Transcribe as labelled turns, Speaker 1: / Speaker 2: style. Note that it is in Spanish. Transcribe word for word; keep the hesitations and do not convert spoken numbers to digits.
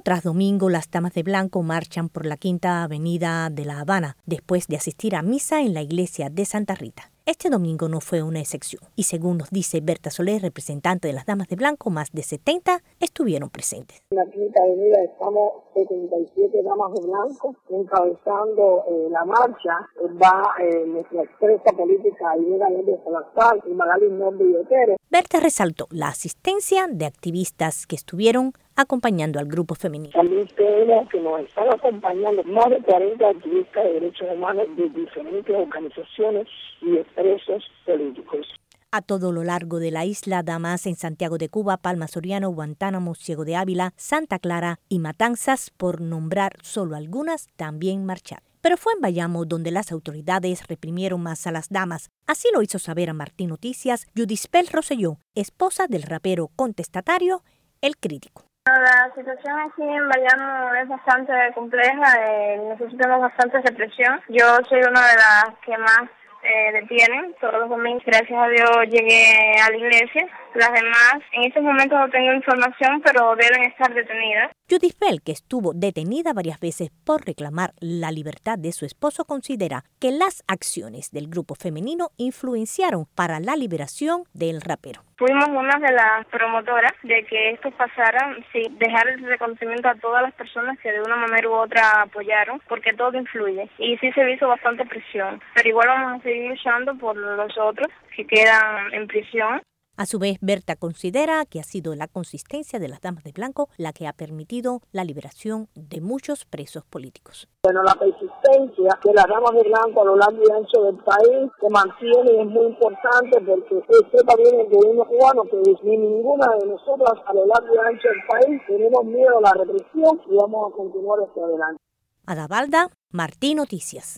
Speaker 1: tras domingo, las Damas de Blanco marchan por la Quinta Avenida de La Habana después de asistir a misa en la iglesia de Santa Rita. Este domingo no fue una excepción y según nos dice Berta Soler, representante de las Damas de Blanco, más de setenta estuvieron presentes.
Speaker 2: En la Quinta Avenida estamos setenta y siete Damas de Blanco encabezando eh, la marcha. Va eh, nuestra expresa política Aida López Salazar y Magali Norby Otero.
Speaker 1: Berta resaltó la asistencia de activistas que estuvieron acompañando al grupo femenino.
Speaker 2: También tenemos que nos están acompañando más de cuarenta activistas de derechos humanos de diferentes organizaciones y expresos políticos.
Speaker 1: A todo lo largo de la isla, damas en Santiago de Cuba, Palma Soriano, Guantánamo, Ciego de Ávila, Santa Clara y Matanzas, por nombrar solo algunas, también marcharon. Pero fue en Bayamo donde las autoridades reprimieron más a las damas. Así lo hizo saber a Martín Noticias Yudispel Rosselló, esposa del rapero contestatario El Crítico.
Speaker 3: La situación aquí en Bayamo es bastante compleja, eh, necesitamos bastante represión. Yo soy una de las que más eh, detienen todos los domingos. Gracias a Dios llegué a la iglesia. Las demás, en estos momentos no tengo información, pero deben estar detenidas.
Speaker 1: Yudispel, que estuvo detenida varias veces por reclamar la libertad de su esposo, considera que las acciones del grupo femenino influenciaron para la liberación del rapero.
Speaker 3: Fuimos una de las promotoras de que esto pasara, sí, dejar el reconocimiento a todas las personas que de una manera u otra apoyaron, porque todo influye. Y sí se hizo bastante presión, pero igual vamos a seguir luchando por los otros que quedan en prisión.
Speaker 1: A su vez, Berta considera que ha sido la consistencia de las Damas de Blanco la que ha permitido la liberación de muchos presos políticos.
Speaker 2: Bueno, la persistencia de las Damas de Blanco a lo largo y ancho del país se mantiene y es muy importante porque usted también el gobierno cubano que ni ninguna de nosotras a lo largo y ancho del país tenemos miedo a la represión y vamos a continuar hacia adelante.
Speaker 1: Ada Balda, Martín Noticias.